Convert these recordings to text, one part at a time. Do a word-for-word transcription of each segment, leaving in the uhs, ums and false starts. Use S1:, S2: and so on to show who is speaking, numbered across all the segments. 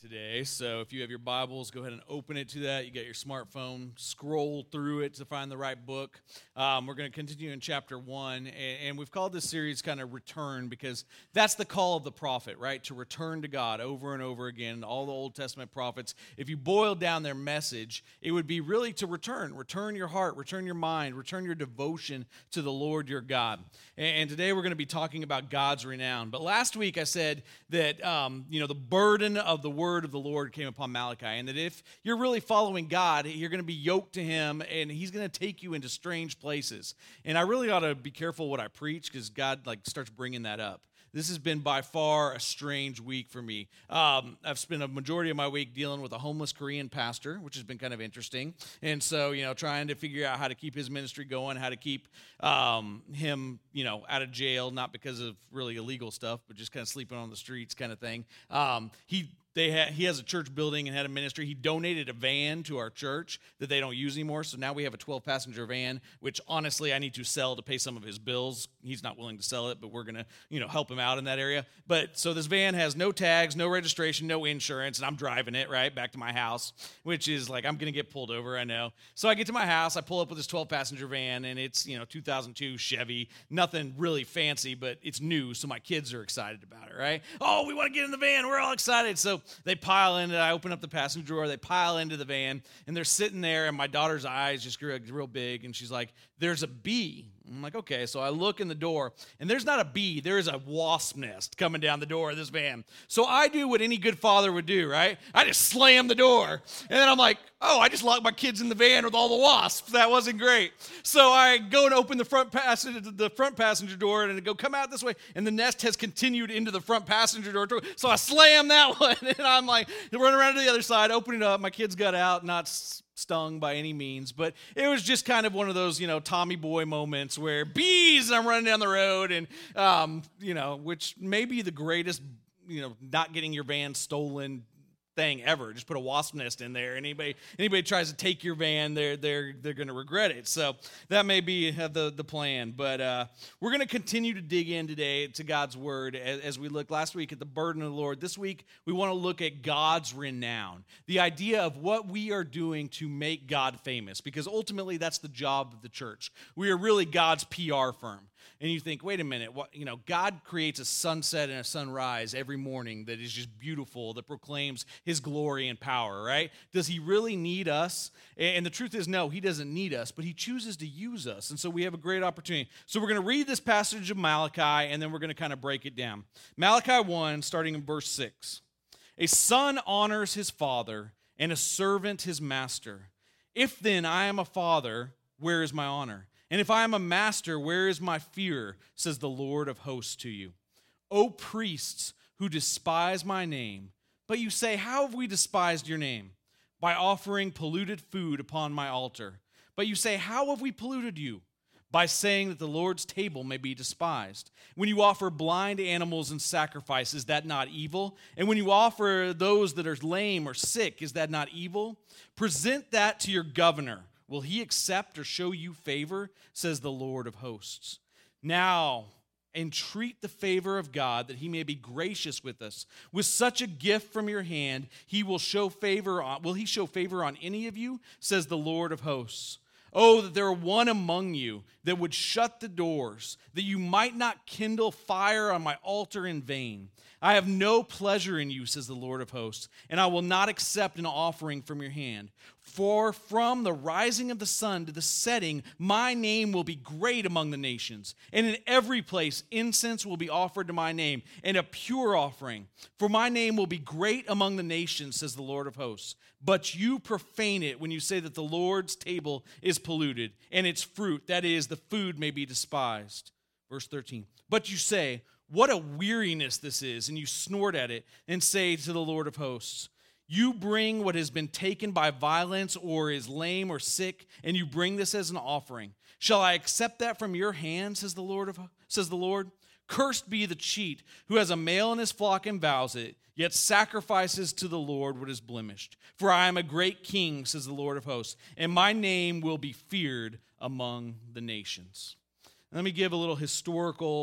S1: Today. So if you have your Bibles, go ahead and open it to that. You got your smartphone, scroll through it to find the right book. Um, we're going to continue in chapter one, and, and we've called this series kind of Return because that's the call of the prophet, right? To return to God over and over again. All the Old Testament prophets, if you boil down their message, it would be really to return. Return your heart, return your mind, return your devotion to the Lord your God. And, and today we're going to be talking about God's renown. But last week I said that, um, you know, the burden of the word of the Lord came upon Malachi, and that if you're really following God, you're going to be yoked to him, and he's going to take you into strange places. And I really ought to be careful what I preach, because God like starts bringing that up. This has been by far a strange week for me. Um, I've spent a majority of my week dealing with a homeless Korean pastor, which has been kind of interesting. And so, you know, trying to figure out how to keep his ministry going, how to keep um, him, you know, out of jail, not because of really illegal stuff, but just kind of sleeping on the streets kind of thing. Um, he They had, he has a church building and had a ministry. He donated a van to our church that they don't use anymore. So now we have a twelve-passenger van, which honestly I need to sell to pay some of his bills. He's not willing to sell it, but we're going to, you know, help him out in that area. But so this van has no tags, no registration, no insurance, and I'm driving it, right, back to my house, which is like I'm going to get pulled over, I know. So I get to my house, I pull up with this twelve-passenger van, and it's, you know, two thousand two Chevy, nothing really fancy, but it's new, so my kids are excited about it, right? Oh, we want to get in the van. We're all excited. So they pile in, I open up the passenger door, they pile into the van, and they're sitting there, and my daughter's eyes just grew real big, and she's like, there's a bee. I'm like, okay, so I look in the door, and there's not a bee, there is a wasp nest coming down the door of this van. So I do what any good father would do, right? I just slam the door, and then I'm like, oh, I just locked my kids in the van with all the wasps. That wasn't great. So I go and open the front passenger, the front passenger door, and I go, come out this way, and the nest has continued into the front passenger door. So I slam that one, and I'm like, run around to the other side, open it up. My kids got out, not stung by any means, but it was just kind of one of those, you know, Tommy Boy moments where bees, and I'm running down the road, and, um, you know, which may be the greatest, you know, not getting your van stolen thing ever. Just put a wasp nest in there. Anybody anybody tries to take your van, they're they're they're going to regret it. So that may be the the plan. But uh, we're going to continue to dig in today to God's word as, as we look last week at the burden of the Lord. This week we want to look at God's renown, the idea of what we are doing to make God famous, because ultimately that's the job of the church. We are really God's P R firm. And you think, wait a minute, what, you know, God creates a sunset and a sunrise every morning that is just beautiful, that proclaims his glory and power, right? Does he really need us? And the truth is, no, he doesn't need us, but he chooses to use us. And so we have a great opportunity. So we're going to read this passage of Malachi, and then we're going to kind of break it down. Malachi one, starting in verse six. A son honors his father, and a servant his master. If then I am a father, where is my honor? And if I am a master, where is my fear, says the Lord of hosts to you? O priests who despise my name. But you say, how have we despised your name? By offering polluted food upon my altar. But you say, how have we polluted you? By saying that the Lord's table may be despised. When you offer blind animals in sacrifice, is that not evil? And when you offer those that are lame or sick, is that not evil? Present that to your governor. Will he accept or show you favor, says the Lord of hosts. Now, entreat the favor of God that he may be gracious with us. With such a gift from your hand, he will show favor on, will he show favor on any of you, says the Lord of hosts. Oh, that there were one among you that would shut the doors, that you might not kindle fire on my altar in vain. I have no pleasure in you, says the Lord of hosts, and I will not accept an offering from your hand. For from the rising of the sun to the setting, my name will be great among the nations. And in every place incense will be offered to my name, and a pure offering. For my name will be great among the nations, says the Lord of hosts. But you profane it when you say that the Lord's table is polluted, and its fruit, that is, the food, may be despised. Verse thirteen. But you say, what a weariness this is, and you snort at it and say to the Lord of hosts, you bring what has been taken by violence or is lame or sick, and you bring this as an offering. Shall I accept that from your hand, says the Lord of says the Lord? Cursed be the cheat who has a male in his flock and vows it, yet sacrifices to the Lord what is blemished. For I am a great king, says the Lord of hosts, and my name will be feared among the nations. Let me give a little historical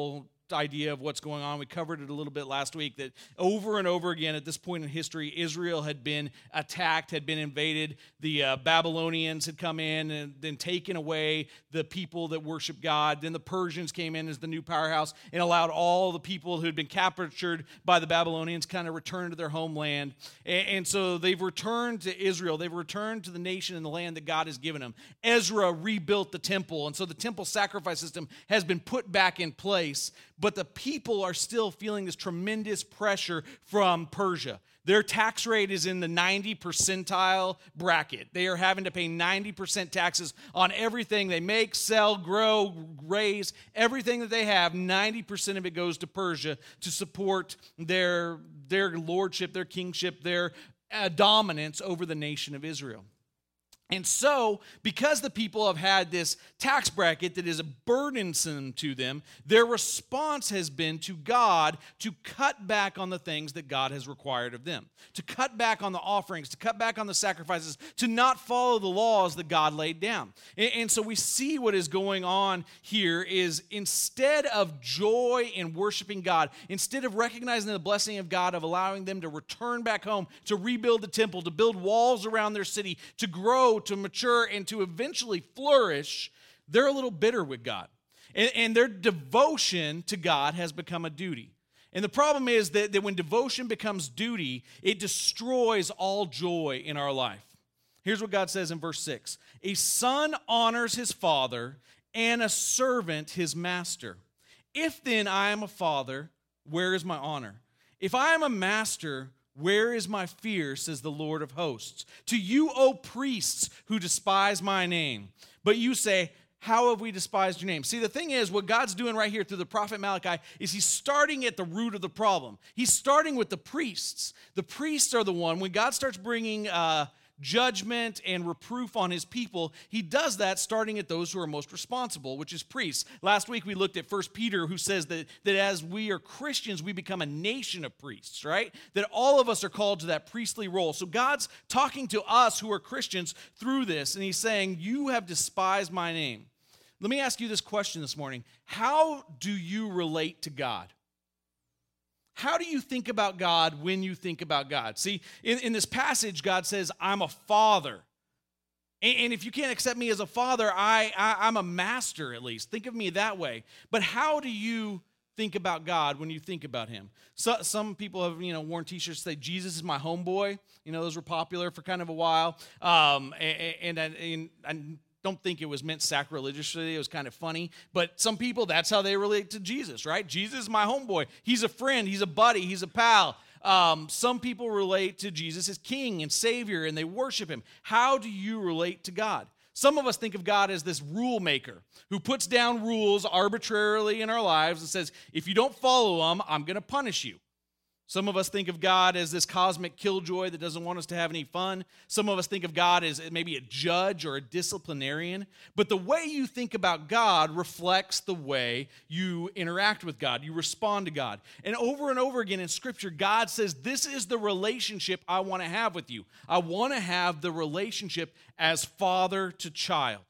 S1: idea of what's going on. We covered it a little bit last week, that over and over again at this point in history, Israel had been attacked, had been invaded. The uh, Babylonians had come in and then taken away the people that worship God. Then the Persians came in as the new powerhouse and allowed all the people who had been captured by the Babylonians kind of return to their homeland. And, and so they've returned to Israel. They've returned to the nation and the land that God has given them. Ezra rebuilt the temple, and so the temple sacrifice system has been put back in place, but the people are still feeling this tremendous pressure from Persia. Their tax rate is in the ninety percentile bracket. They are having to pay ninety percent taxes on everything they make, sell, grow, raise. Everything that they have, ninety percent of it goes to Persia to support their, their lordship, their kingship, their uh, dominance over the nation of Israel. And so, because the people have had this tax bracket that is burdensome to them, their response has been to God to cut back on the things that God has required of them, to cut back on the offerings, to cut back on the sacrifices, to not follow the laws that God laid down. And, and so we see what is going on here is, instead of joy in worshiping God, instead of recognizing the blessing of God of allowing them to return back home, to rebuild the temple, to build walls around their city, to grow, to mature, and to eventually flourish, they're a little bitter with God. And, and their devotion to God has become a duty. And the problem is that, that when devotion becomes duty, it destroys all joy in our life. Here's what God says in verse six. A son honors his father, and a servant his master. If then I am a father, where is my honor? If I am a master, where is my fear, says the Lord of hosts? To you, O priests, who despise my name. But you say, how have we despised your name? See, the thing is, what God's doing right here through the prophet Malachi is he's starting at the root of the problem. He's starting with the priests. The priests are the one, when God starts bringing uh, judgment and reproof on his people, he does that starting at those who are most responsible, which is priests. Last week we looked at First Peter, who says that, that as we are Christians, we become a nation of priests, right? That all of us are called to that priestly role. So God's talking to us who are Christians through this, and he's saying, you have despised my name. Let me ask you this question this morning. How do you relate to God? How do you think about God when you think about God? See, in, in this passage, God says, I'm a father. And, and if you can't accept me as a father, I, I, I'm a master at least. Think of me that way. But how do you think about God when you think about him? So, some people have, you know, worn t-shirts that say, Jesus is my homeboy. You know, those were popular for kind of a while. Um, and, and, and, and don't think it was meant sacrilegiously. It was kind of funny. But some people, that's how they relate to Jesus, right? Jesus is my homeboy. He's a friend. He's a buddy. He's a pal. Um, some people relate to Jesus as King and Savior, and they worship him. How do you relate to God? Some of us think of God as this rule maker who puts down rules arbitrarily in our lives and says, if you don't follow them, I'm going to punish you. Some of us think of God as this cosmic killjoy that doesn't want us to have any fun. Some of us think of God as maybe a judge or a disciplinarian. But the way you think about God reflects the way you interact with God. You respond to God. And over and over again in Scripture, God says, this is the relationship I want to have with you. I want to have the relationship as father to child.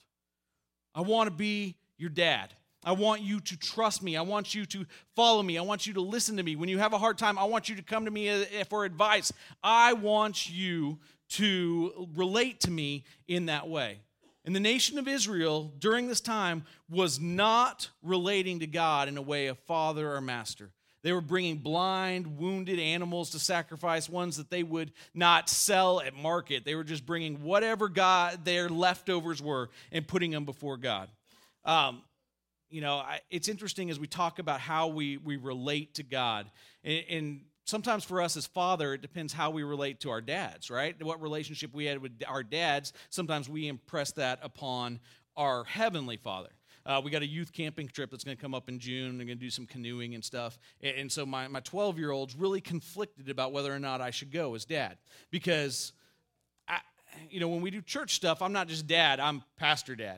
S1: I want to be your dad. I want you to trust me. I want you to follow me. I want you to listen to me. When you have a hard time, I want you to come to me for advice. I want you to relate to me in that way. And the nation of Israel during this time was not relating to God in a way of father or master. They were bringing blind, wounded animals to sacrifice, ones that they would not sell at market. They were just bringing whatever God their leftovers were and putting them before God. Um, You know, I, it's interesting as we talk about how we, we relate to God. And, and sometimes for us as father, it depends how we relate to our dads, right? What relationship we had with our dads, sometimes we impress that upon our heavenly Father. Uh, we got a youth camping trip that's going to come up in June. We're going to do some canoeing and stuff. And, and so my, my twelve-year-old's really conflicted about whether or not I should go as dad. Because, I, you know, when we do church stuff, I'm not just dad, I'm pastor dad.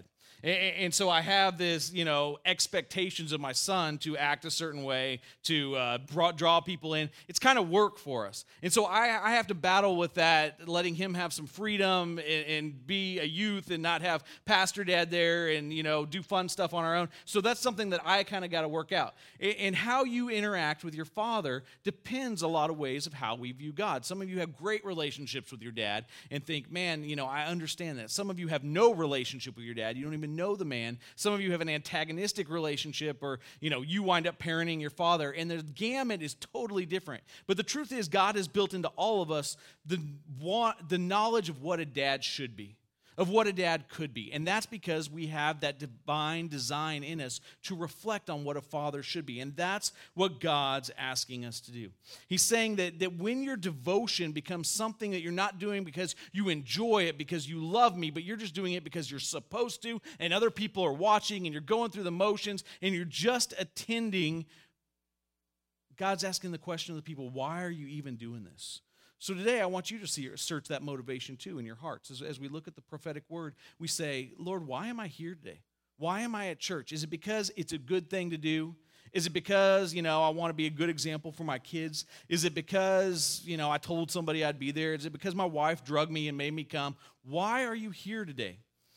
S1: And, and so I have this, you know, expectations of my son to act a certain way, to uh, draw, draw people in. It's kind of work for us. And so I, I have to battle with that, letting him have some freedom and, and be a youth and not have pastor dad there and, you know, do fun stuff on our own. So that's something that I kind of got to work out. And, and how you interact with your father depends a lot of ways of how we view God. Some of you have great relationships with your dad and think, man, you know, I understand that. Some of you have no relationship with your dad. You don't even know the man. Some of you have an antagonistic relationship, or, you know, you wind up parenting your father, and the gamut is totally different. But the truth is, God has built into all of us the, the knowledge of what a dad should be, of what a dad could be. And that's because we have that divine design in us to reflect on what a father should be. And that's what God's asking us to do. He's saying that, that when your devotion becomes something that you're not doing because you enjoy it, because you love me, but you're just doing it because you're supposed to, and other people are watching, and you're going through the motions, and you're just attending, God's asking the question of the people, why are you even doing this? So today I want you to see, search that motivation too in your hearts. As, as we look at the prophetic word, we say, Lord, why am I here today? Why am I at church? Is it because it's a good thing to do? Is it because, you know, I want to be a good example for my kids? Is it because, you know, I told somebody I'd be there? Is it because my wife drugged me and made me come? Why are you here today?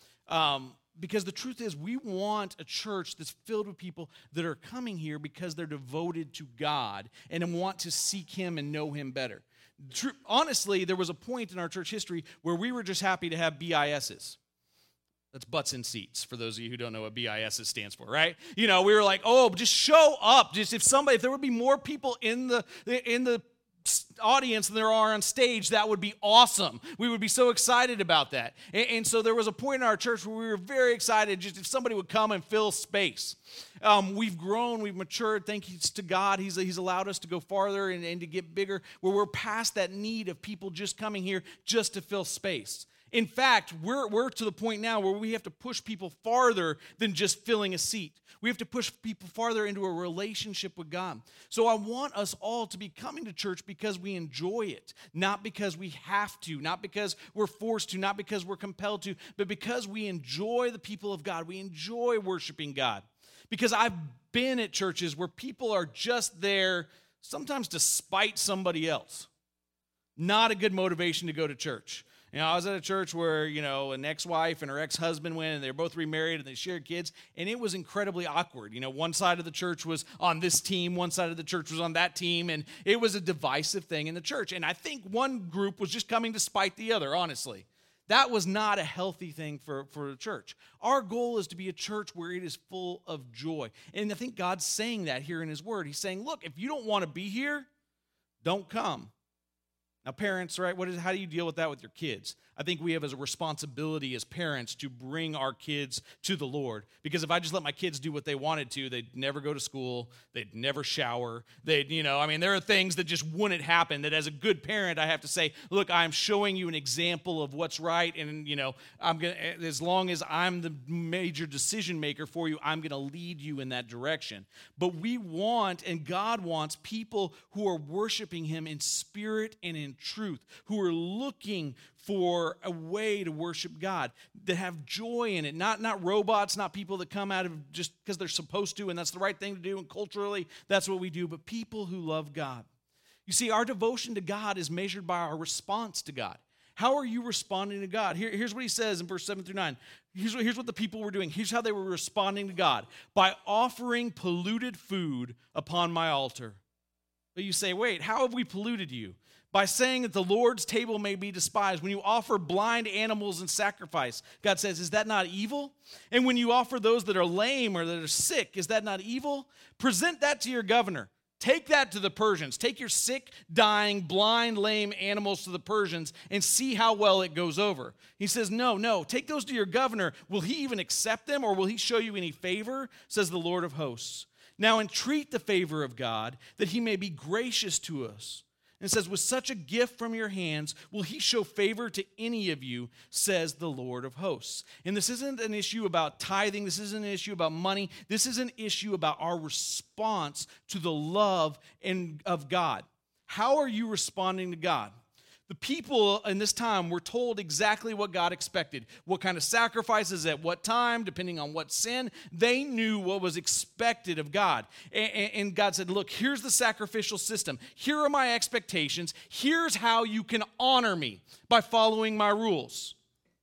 S1: Um, because the truth is, we want a church that's filled with people that are coming here because they're devoted to God and want to seek Him and know Him better. True, honestly, there was a point in our church history where we were just happy to have B I Ss. That's butts in seats, for those of you who don't know what B I S stands for, right? You know, we were like, oh, just show up. Just if somebody, if there would be more people in the in the audience than there are on stage, that would be awesome. We would be so excited about that. And, and so there was a point in our church where we were very excited just if somebody would come and fill space. Um, we've grown, we've matured, thanks to God. He's, he's allowed us to go farther and, and to get bigger, where we're past that need of people just coming here just to fill space. In fact, we're, we're to the point now where we have to push people farther than just filling a seat. We have to push people farther into a relationship with God. So I want us all to be coming to church because we enjoy it, not because we have to, not because we're forced to, not because we're compelled to, but because we enjoy the people of God. We enjoy worshiping God. Because I've been at churches where people are just there sometimes to spite somebody else. Not a good motivation to go to church. You know, I was at a church where, you know, an ex-wife and her ex-husband went, and they were both remarried, and they shared kids, and it was incredibly awkward. You know, one side of the church was on this team, one side of the church was on that team, and it was a divisive thing in the church. And I think one group was just coming to spite the other, honestly. That was not a healthy thing for, for the church. Our goal is to be a church where it is full of joy. And I think God's saying that here in His Word. He's saying, look, if you don't want to be here, don't come. Now, parents, right, what is, how do you deal with that with your kids? I think we have as a responsibility as parents to bring our kids to the Lord. Because if I just let my kids do what they wanted to, they'd never go to school, they'd never shower, they'd, you know, I mean, there are things that just wouldn't happen that as a good parent, I have to say, look, I'm showing you an example of what's right, and, you know, I'm going to, as long as I'm the major decision maker for you, I'm going to lead you in that direction. But we want, and God wants, people who are worshiping Him in spirit and in truth, who are looking for a way to worship God, that have joy in it, not, not robots, not people that come out of just because they're supposed to and that's the right thing to do, and culturally that's what we do, but people who love God. You see, our devotion to God is measured by our response to God. How are you responding to God? Here, here's what He says in verse seven through nine. Here's what, here's what the people were doing. Here's how they were responding to God. By offering polluted food upon my altar. But you say, wait, how have we polluted you? By saying that the Lord's table may be despised. When you offer blind animals in sacrifice, God says, is that not evil? And when you offer those that are lame or that are sick, is that not evil? Present that to your governor. Take that to the Persians. Take your sick, dying, blind, lame animals to the Persians and see how well it goes over. He says, no, no, take those to your governor. Will he even accept them, or will he show you any favor? Says the Lord of hosts. Now entreat the favor of God, that He may be gracious to us. And it says, with such a gift from your hands, will He show favor to any of you, says the Lord of hosts. And this isn't an issue about tithing. This isn't an issue about money. This is an issue about our response to the love and of God. How are you responding to God? The people in this time were told exactly what God expected, what kind of sacrifices at what time, depending on what sin. They knew what was expected of God. And God said, look, here's the sacrificial system. Here are my expectations. Here's how you can honor me by following my rules.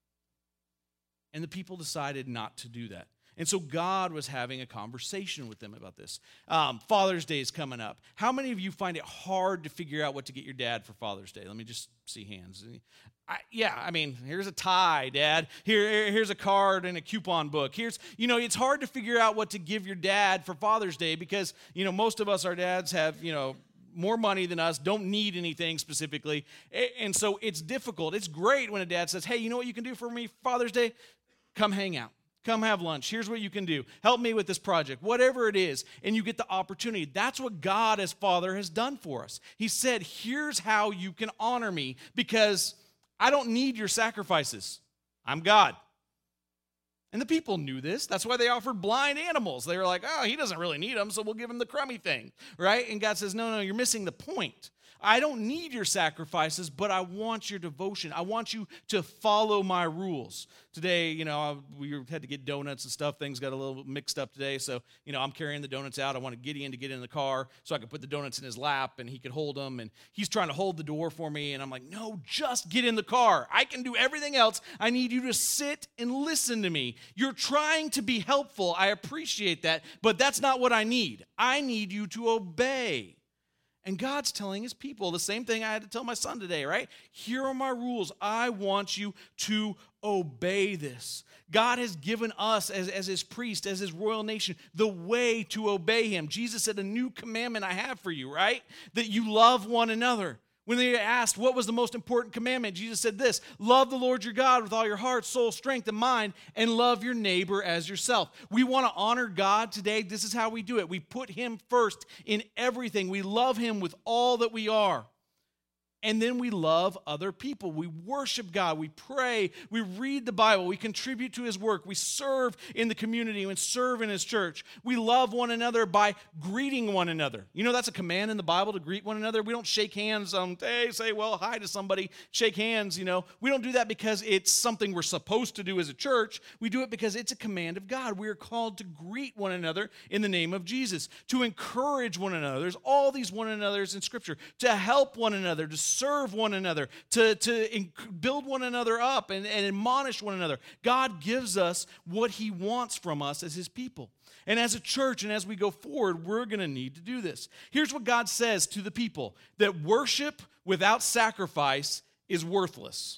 S1: And the people decided not to do that. And so God was having a conversation with them about this. Um, Father's Day is coming up. How many of you find it hard to figure out what to get your dad for Father's Day? Let me just see hands. I, yeah, I mean, here's a tie, Dad. Here, here's a card and a coupon book. Here's, you know, it's hard to figure out what to give your dad for Father's Day because, you know, most of us, our dads have, you know, more money than us, don't need anything specifically. And so it's difficult. It's great when a dad says, hey, you know what you can do for me for Father's Day? Come hang out. Come have lunch. Here's what you can do. Help me with this project. Whatever it is, and you get the opportunity. That's what God as Father has done for us. He said, here's how you can honor me because I don't need your sacrifices. I'm God. And the people knew this. That's why they offered blind animals. They were like, oh, he doesn't really need them, so we'll give him the crummy thing, right? And God says, no, no, you're missing the point. I don't need your sacrifices, but I want your devotion. I want you to follow my rules. Today, you know, we had to get donuts and stuff. Things got a little mixed up today. So, you know, I'm carrying the donuts out. I wanted Gideon to get in the car so I could put the donuts in his lap and he could hold them. And he's trying to hold the door for me. And I'm like, no, just get in the car. I can do everything else. I need you to sit and listen to me. You're trying to be helpful. I appreciate that. But that's not what I need. I need you to obey. And God's telling his people the same thing I had to tell my son today, right? Here are my rules. I want you to obey this. God has given us as, as his priest, as his royal nation, the way to obey him. Jesus said, a new commandment I have for you, right? That you love one another. When they asked what was the most important commandment, Jesus said this, love the Lord your God with all your heart, soul, strength, and mind, and love your neighbor as yourself. We want to honor God today. This is how we do it. We put him first in everything. We love him with all that we are. And then we love other people. We worship God. We pray. We read the Bible. We contribute to his work. We serve in the community and serve in his church. We love one another by greeting one another. You know, that's a command in the Bible to greet one another. We don't shake hands on, hey, say, well, hi to somebody. Shake hands, you know. We don't do that because it's something we're supposed to do as a church. We do it because it's a command of God. We are called to greet one another in the name of Jesus, to encourage one another. There's all these one another's in Scripture, to help one another, to serve one another, to, to build one another up and, and admonish one another. God gives us what he wants from us as his people. And as a church and as we go forward, we're going to need to do this. Here's what God says to the people, that worship without sacrifice is worthless.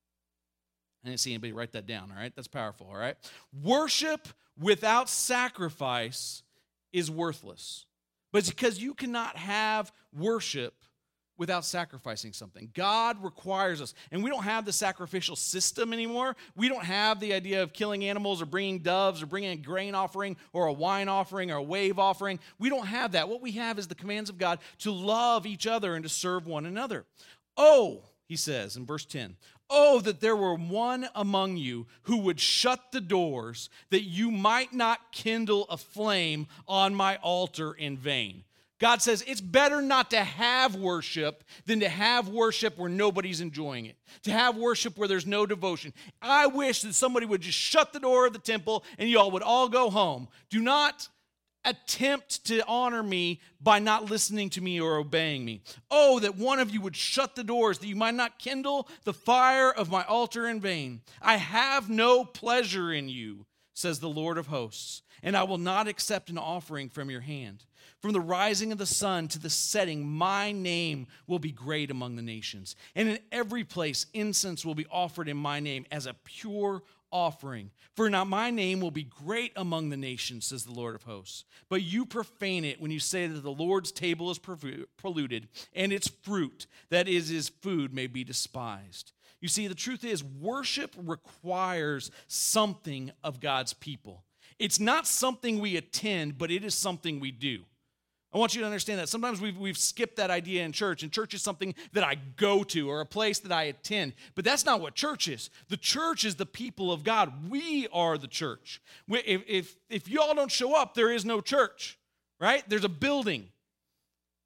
S1: I didn't see anybody write that down, all right? That's powerful, all right? Worship without sacrifice is worthless. But it's because you cannot have worship without sacrificing something. God requires us. And we don't have the sacrificial system anymore. We don't have the idea of killing animals or bringing doves or bringing a grain offering or a wine offering or a wave offering. We don't have that. What we have is the commands of God to love each other and to serve one another. Oh, he says in verse ten, oh, that there were one among you who would shut the doors that you might not kindle a flame on my altar in vain. God says it's better not to have worship than to have worship where nobody's enjoying it, to have worship where there's no devotion. I wish that somebody would just shut the door of the temple and y'all would all go home. Do not attempt to honor me by not listening to me or obeying me. Oh, that one of you would shut the doors that you might not kindle the fire of my altar in vain. I have no pleasure in you, says the Lord of hosts, and I will not accept an offering from your hand. From the rising of the sun to the setting, my name will be great among the nations. And in every place, incense will be offered in my name as a pure offering. For now my name will be great among the nations, says the Lord of hosts. But you profane it when you say that the Lord's table is polluted, and its fruit, that is his food, may be despised. You see, the truth is, worship requires something of God's people. It's not something we attend, but it is something we do. I want you to understand that. Sometimes we've, we've skipped that idea in church, and church is something that I go to or a place that I attend. But that's not what church is. The church is the people of God. We are the church. We, if, if, if y'all don't show up, there is no church, right? There's a building.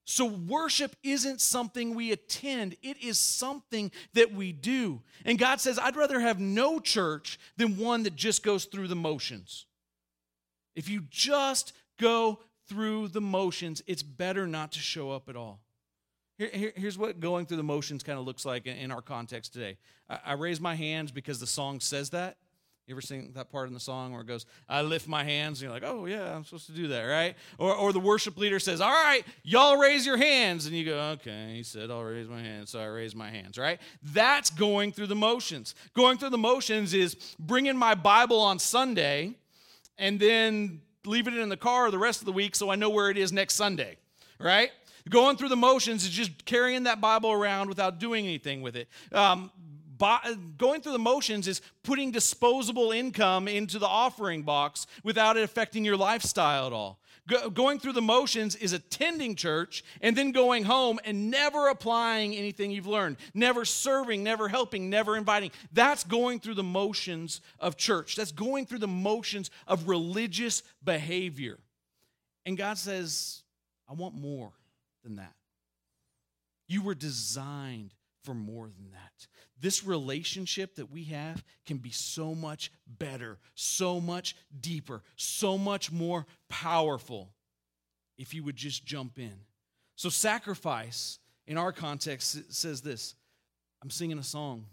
S1: So worship isn't something we attend. It is something that we do. And God says, I'd rather have no church than one that just goes through the motions. If you just go through the motions, it's better not to show up at all. Here, here, here's what going through the motions kind of looks like in, in our context today. I, I raise my hands because the song says that. You ever sing that part in the song where it goes, I lift my hands, and you're like, oh, yeah, I'm supposed to do that, right? Or or the worship leader says, all right, y'all raise your hands. And you go, okay, he said I'll raise my hands, so I raise my hands, right? That's going through the motions. Going through the motions is bringing my Bible on Sunday and then leaving it in the car the rest of the week so I know where it is next Sunday, right? Going through the motions is just carrying that Bible around without doing anything with it. Um Going through the motions is putting disposable income into the offering box without it affecting your lifestyle at all. Go, going through the motions is attending church and then going home and never applying anything you've learned, never serving, never helping, never inviting. That's going through the motions of church. That's going through the motions of religious behavior. And God says, I want more than that. You were designed for more than that. This relationship that we have can be so much better, so much deeper, so much more powerful if you would just jump in. So sacrifice, in our context, says this. I'm singing a song,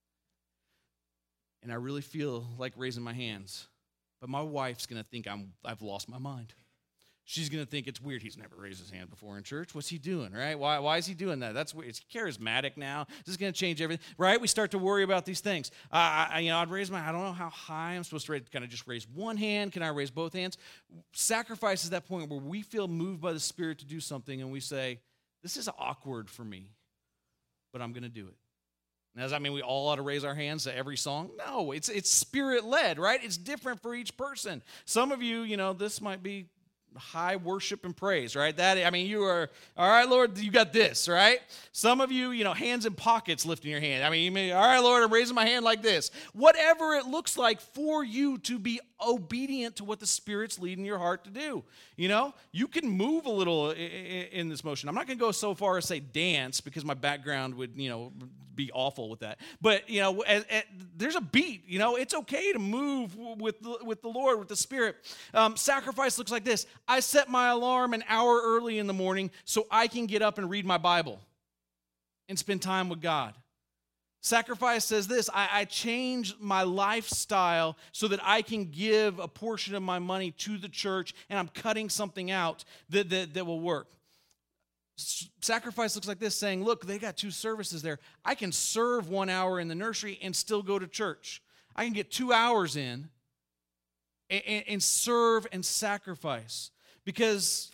S1: and I really feel like raising my hands, but my wife's going to think I'm, I've lost my mind. She's going to think it's weird. He's never raised his hand before in church. What's he doing, right? Why, why is he doing that? That's weird. Is he charismatic now? This is going to change everything, right? We start to worry about these things. Uh, I, you know, I'd raise my, I don't know how high I'm supposed to raise. Can I just raise one hand? Can I raise both hands? Sacrifice is that point where we feel moved by the Spirit to do something, and we say, this is awkward for me, but I'm going to do it. Now, does that mean we all ought to raise our hands to every song? No, it's it's Spirit-led, right? It's different for each person. Some of you, you know, this might be high worship and praise, right? That, I mean, you are, all right, Lord, you got this, right? Some of you, you know, hands in pockets lifting your hand. I mean, you may, all right, Lord, I'm raising my hand like this. Whatever it looks like for you to be obedient to what the Spirit's leading your heart to do. You know, you can move a little in this motion. I'm not going to go so far as say dance because my background would, you know, be awful with that. But, you know, as, as, there's a beat, you know, it's okay to move with the, with the Lord, with the Spirit. Um, sacrifice looks like this. I set my alarm an hour early in the morning so I can get up and read my Bible and spend time with God. Sacrifice says this, I, I change my lifestyle so that I can give a portion of my money to the church, and I'm cutting something out that, that, that will work. Sacrifice looks like this, saying, look, they got two services there. I can serve one hour in the nursery and still go to church. I can get two hours in and, and, and serve and sacrifice, because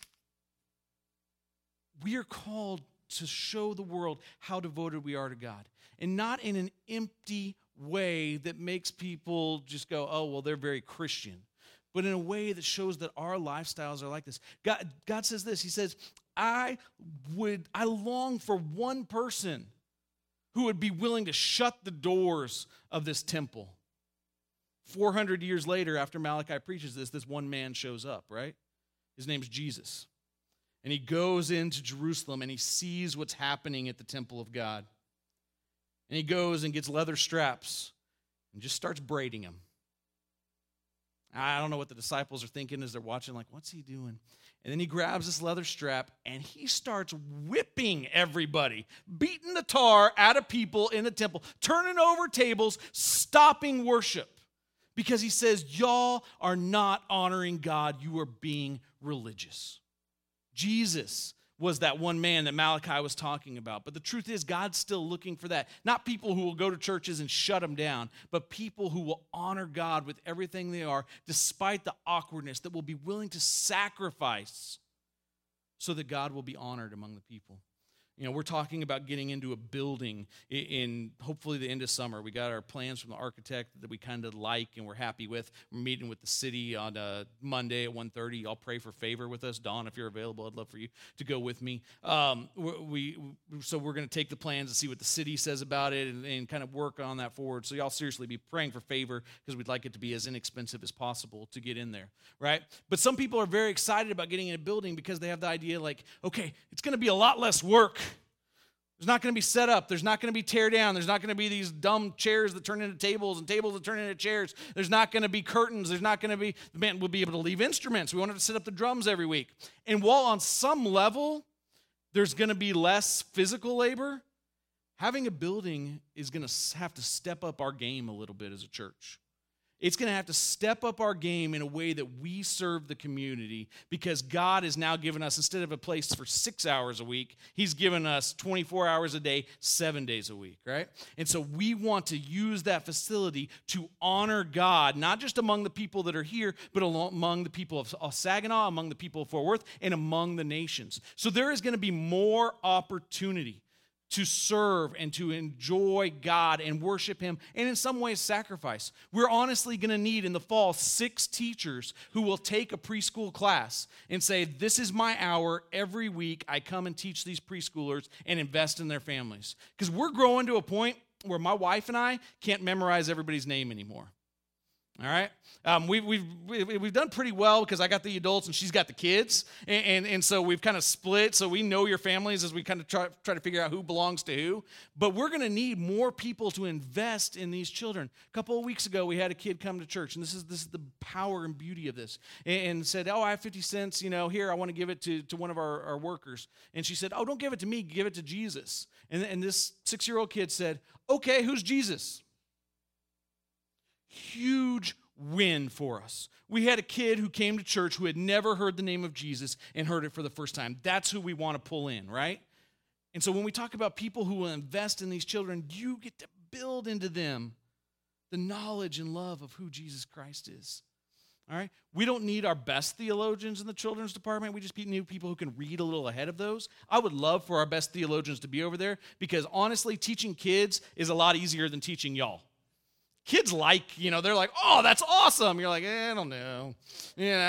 S1: we are called to show the world how devoted we are to God. And not in an empty way that makes people just go, oh, well, they're very Christian. But in a way that shows that our lifestyles are like this. God, God says this. He says, I would, I long for one person who would be willing to shut the doors of this temple. four hundred years later, after Malachi preaches this, this one man shows up, right? His name's Jesus. And he goes into Jerusalem and he sees what's happening at the temple of God. And he goes and gets leather straps and just starts braiding them. I don't know what the disciples are thinking as they're watching, like, what's he doing? And then he grabs this leather strap and he starts whipping everybody, beating the tar out of people in the temple, turning over tables, stopping worship. Because he says, y'all are not honoring God, you are being religious. Jesus was that one man that Malachi was talking about. But the truth is, God's still looking for that. Not people who will go to churches and shut them down, but people who will honor God with everything they are, despite the awkwardness, that will be willing to sacrifice so that God will be honored among the people. You know, we're talking about getting into a building in, in hopefully the end of summer. We got our plans from the architect that we kind of like and we're happy with. We're meeting with the city on uh, Monday at one thirty. Y'all pray for favor with us. Dawn, if you're available, I'd love for you to go with me. Um, we, we So we're going to take the plans and see what the city says about it and, and kind of work on that forward. So y'all seriously be praying for favor because we'd like it to be as inexpensive as possible to get in there, right? But some people are very excited about getting in a building because they have the idea like, okay, it's going to be a lot less work. There's not going to be set up. There's not going to be tear down. There's not going to be these dumb chairs that turn into tables and tables that turn into chairs. There's not going to be curtains. There's not going to be, the band will be able to leave instruments. We wanted to set up the drums every week. And while on some level, there's going to be less physical labor, having a building is going to have to step up our game a little bit as a church. It's going to have to step up our game in a way that we serve the community because God has now given us, instead of a place for six hours a week, he's given us twenty-four hours a day, seven days a week, right? And so we want to use that facility to honor God, not just among the people that are here, but among the people of Saginaw, among the people of Fort Worth, and among the nations. So there is going to be more opportunity to serve and to enjoy God and worship him, and in some ways sacrifice. We're honestly going to need in the fall six teachers who will take a preschool class and say, this is my hour every week. I come and teach these preschoolers and invest in their families. Because we're growing to a point where my wife and I can't memorize everybody's name anymore. All right, um, we've we've we've done pretty well because I got the adults and she's got the kids, and and, and so we've kind of split. So we know your families as we kind of try try to figure out who belongs to who. But we're going to need more people to invest in these children. A couple of weeks ago, we had a kid come to church, and this is this is the power and beauty of this, and, and said, "Oh, I have fifty cents. You know, here I want to give it to to one of our, our workers." And she said, "Oh, don't give it to me. Give it to Jesus." And and this six-year-old kid said, "Okay, who's Jesus?" Huge win for us. We had a kid who came to church who had never heard the name of Jesus and heard it for the first time. That's who we want to pull in, right? And so when we talk about people who will invest in these children, you get to build into them the knowledge and love of who Jesus Christ is. All right? We don't need our best theologians in the children's department. We just need people who can read a little ahead of those. I would love for our best theologians to be over there because honestly, teaching kids is a lot easier than teaching y'all. Kids like, you know, they're like, oh, that's awesome. You're like, eh, I don't know. You know,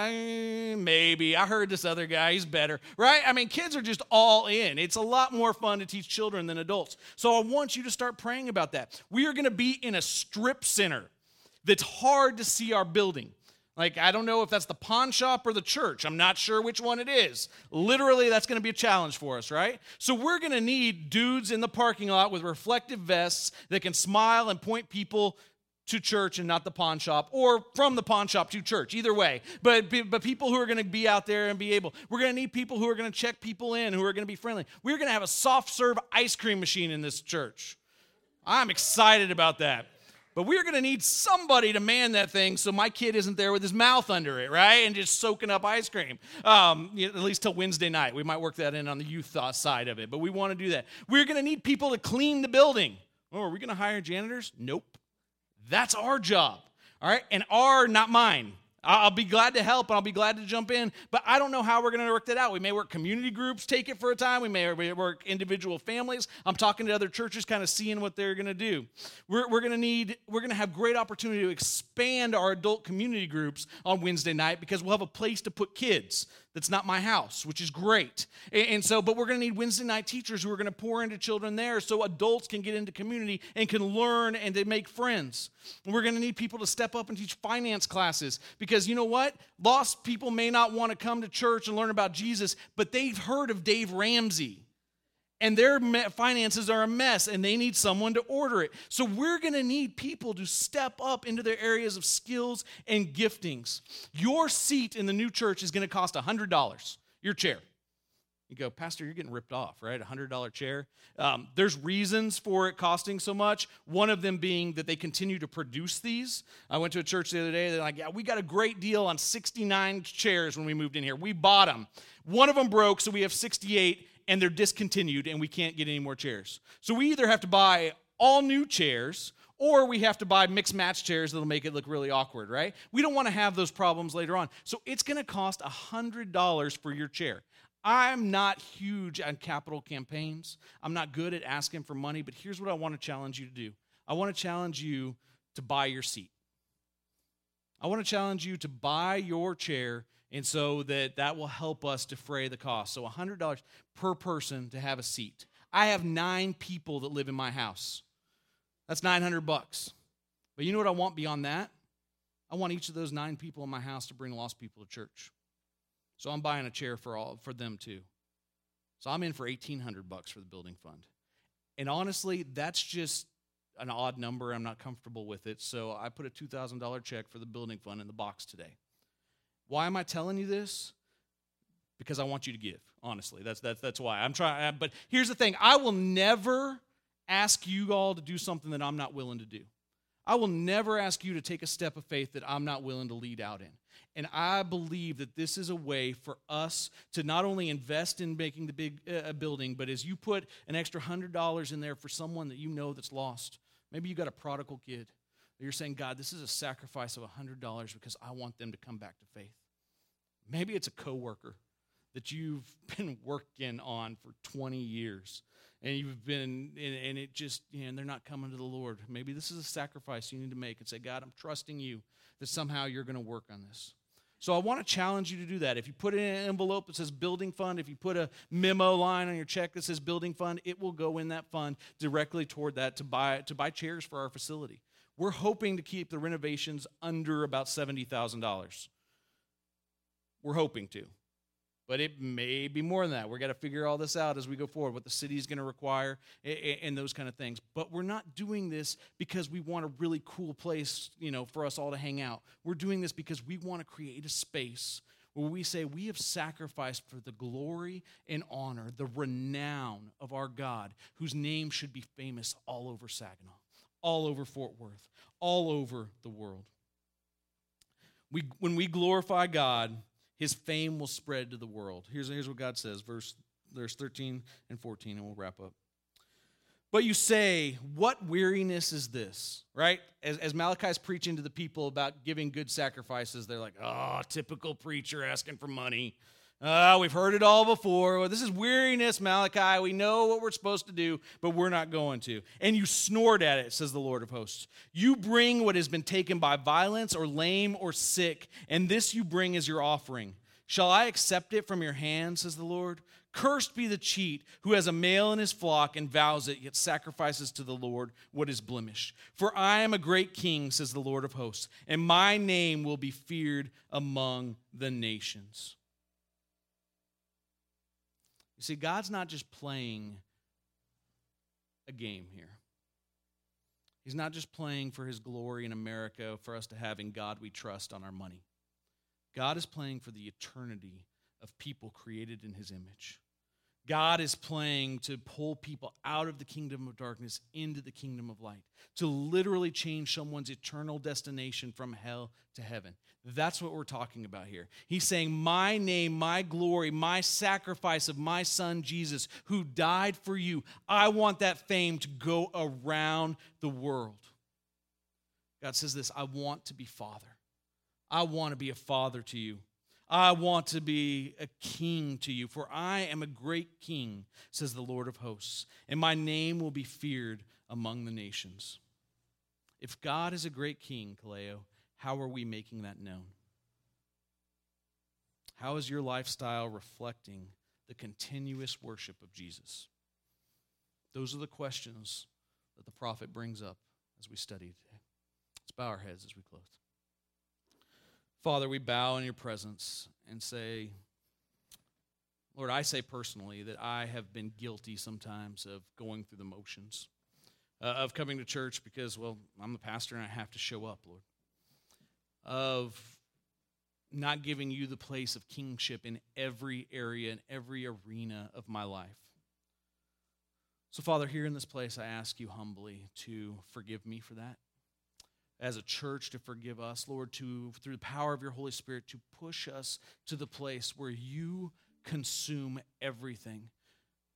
S1: I, maybe. I heard this other guy, he's better, right? I mean, kids are just all in. It's a lot more fun to teach children than adults. So I want you to start praying about that. We are going to be in a strip center that's hard to see our building. Like, I don't know if that's the pawn shop or the church. I'm not sure which one it is. Literally, that's going to be a challenge for us, right? So we're going to need dudes in the parking lot with reflective vests that can smile and point people to church and not the pawn shop, or from the pawn shop to church, either way. But, but people who are going to be out there and be able. We're going to need people who are going to check people in, who are going to be friendly. We're going to have a soft serve ice cream machine in this church. I'm excited about that. But we're going to need somebody to man that thing so my kid isn't there with his mouth under it, right? And just soaking up ice cream, um, at least till Wednesday night. We might work that in on the youth side of it, but we want to do that. We're going to need people to clean the building. Oh, are we going to hire janitors? Nope. That's our job, all right? And our, not mine. I'll be glad to help and I'll be glad to jump in, but I don't know how we're going to work that out. We may work community groups, take it for a time. We may work individual families. I'm talking to other churches, kind of seeing what they're going to do. We're, we're going to need, we're going to have great opportunity to expand our adult community groups on Wednesday night because we'll have a place to put kids. That's not my house, which is great. And, and so, but we're going to need Wednesday night teachers who are going to pour into children there so adults can get into community and can learn and they make friends. And we're going to need people to step up and teach finance classes because you know what? Lost people may not want to come to church and learn about Jesus, but they've heard of Dave Ramsey. And their finances are a mess, and they need someone to order it. So we're going to need people to step up into their areas of skills and giftings. Your seat in the new church is going to cost one hundred dollars, your chair. You go, Pastor, you're getting ripped off, right? A one hundred dollars chair. Um, there's reasons for it costing so much. One of them being that they continue to produce these. I went to a church the other day. They're like, yeah, we got a great deal on sixty-nine chairs when we moved in here. We bought them. One of them broke, so we have sixty-eight. And they're discontinued, and we can't get any more chairs. So we either have to buy all new chairs, or we have to buy mixed-match chairs that'll make it look really awkward, right? We don't want to have those problems later on. So it's going to cost one hundred dollars for your chair. I'm not huge on capital campaigns. I'm not good at asking for money, but here's what I want to challenge you to do. I want to challenge you to buy your seat. I want to challenge you to buy your chair, and so that that will help us defray the cost. So one hundred dollars per person to have a seat. I have nine people that live in my house. That's nine hundred bucks. But you know what I want beyond that? I want each of those nine people in my house to bring lost people to church. So I'm buying a chair for all for them too. So I'm in for eighteen hundred bucks for the building fund. And honestly, that's just an odd number. I'm not comfortable with it. So I put a two thousand dollars check for the building fund in the box today. Why am I telling you this? Because I want you to give. Honestly, that's that's that's why I'm trying. But here's the thing: I will never ask you all to do something that I'm not willing to do. I will never ask you to take a step of faith that I'm not willing to lead out in. And I believe that this is a way for us to not only invest in making the big uh, building, but as you put an extra one hundred dollars in there for someone that you know that's lost. Maybe you got a prodigal kid. You're saying, God, this is a sacrifice of one hundred dollars because I want them to come back to faith. Maybe it's a coworker that you've been working on for twenty years. And you've been, and it just, you know, and they're not coming to the Lord. Maybe this is a sacrifice you need to make and say, God, I'm trusting you that somehow you're going to work on this. So I want to challenge you to do that. If you put it in an envelope that says building fund, if you put a memo line on your check that says building fund, it will go in that fund directly toward that to buy to buy chairs for our facility. We're hoping to keep the renovations under about seventy thousand dollars. We're hoping to. But it may be more than that. We've got to figure all this out as we go forward, what the city is going to require and those kind of things. But we're not doing this because we want a really cool place, you know, for us all to hang out. We're doing this because we want to create a space where we say we have sacrificed for the glory and honor, the renown of our God, whose name should be famous all over Saginaw, all over Fort Worth, all over the world. We, when we glorify God, His fame will spread to the world. Here's, here's what God says, verse, verse thirteen and fourteen, and we'll wrap up. But you say, what weariness is this? Right? As, as Malachi's preaching to the people about giving good sacrifices, they're like, oh, typical preacher asking for money. Oh, we've heard it all before. Well, this is weariness, Malachi. We know what we're supposed to do, but we're not going to. And you snort at it, says the Lord of hosts. You bring what has been taken by violence or lame or sick, and this you bring as your offering. Shall I accept it from your hand, says the Lord? Cursed be the cheat who has a male in his flock and vows it, yet sacrifices to the Lord what is blemished. For I am a great king, says the Lord of hosts, and my name will be feared among the nations. You see, God's not just playing a game here. He's not just playing for His glory in America for us to have in God we trust on our money. God is playing for the eternity of people created in His image. God is playing to pull people out of the kingdom of darkness into the kingdom of light, to literally change someone's eternal destination from hell to heaven. That's what we're talking about here. He's saying, my name, my glory, my sacrifice of my son Jesus, who died for you, I want that fame to go around the world. God says this, I want to be Father. I want to be a father to you. I want to be a king to you, for I am a great king, says the Lord of hosts, and my name will be feared among the nations. If God is a great king, Kaleo, how are we making that known? How is your lifestyle reflecting the continuous worship of Jesus? Those are the questions that the prophet brings up as we study today. Let's bow our heads as we close. Father, we bow in your presence and say, Lord, I say personally that I have been guilty sometimes of going through the motions, uh, of coming to church because, well, I'm the pastor and I have to show up, Lord, of not giving you the place of kingship in every area, in every arena of my life. So, Father, here in this place, I ask you humbly to forgive me for that. As a church, to forgive us, Lord, to through the power of your Holy Spirit, to push us to the place where you consume everything,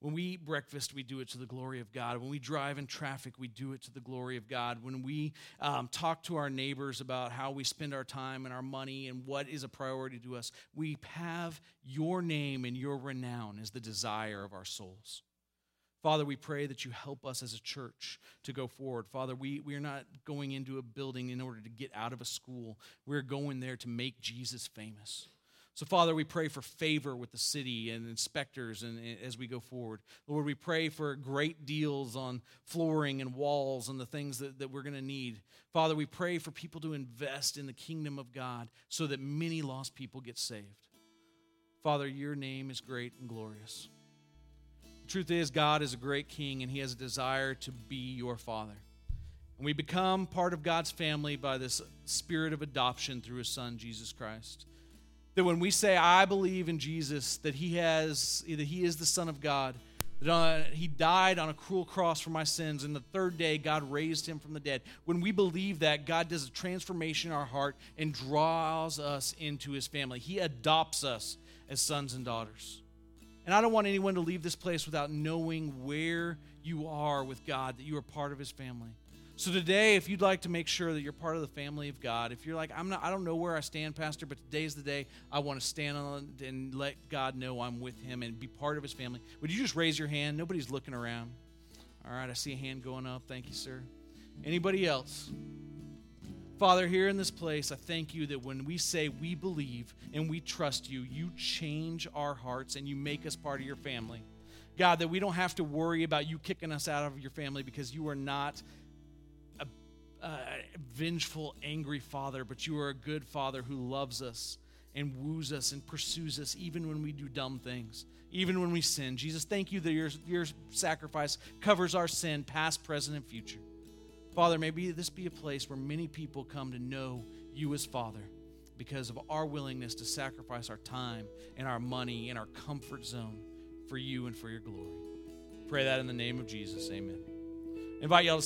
S1: When we eat breakfast, we do it to the glory of God. When we drive in traffic, we do it to the glory of God. When we um, talk to our neighbors about how we spend our time and our money and what is a priority to us, we have your name and your renown as the desire of our souls. Father, we pray that you help us as a church to go forward. Father, we, we are not going into a building in order to get out of a school. We're going there to make Jesus famous. So, Father, we pray for favor with the city and inspectors and, and as we go forward. Lord, we pray for great deals on flooring and walls and the things that, that we're going to need. Father, we pray for people to invest in the kingdom of God so that many lost people get saved. Father, your name is great and glorious. The truth is, God is a great king, and he has a desire to be your Father. And we become part of God's family by this spirit of adoption through his Son, Jesus Christ. That when we say, I believe in Jesus, that he has, that he is the Son of God, that uh, he died on a cruel cross for my sins, and the third day God raised him from the dead. When we believe that, God does a transformation in our heart and draws us into his family. He adopts us as sons and daughters. And I don't want anyone to leave this place without knowing where you are with God, that you are part of his family. So today, if you'd like to make sure that you're part of the family of God, if you're like, I'm not, I don't know where I stand, Pastor, but today's the day I want to stand on it and let God know I'm with him and be part of his family. Would you just raise your hand? Nobody's looking around. All right, I see a hand going up. Thank you, sir. Anybody else? Father, here in this place, I thank you that when we say we believe and we trust you, you change our hearts and you make us part of your family. God, that we don't have to worry about you kicking us out of your family because you are not a, a vengeful, angry father, but you are a good father who loves us and woos us and pursues us even when we do dumb things, even when we sin. Jesus, thank you that your, your sacrifice covers our sin, past, present, and future. Father, maybe this be a place where many people come to know you as Father because of our willingness to sacrifice our time and our money and our comfort zone for you and for your glory. Pray that in the name of Jesus. Amen. I invite y'all to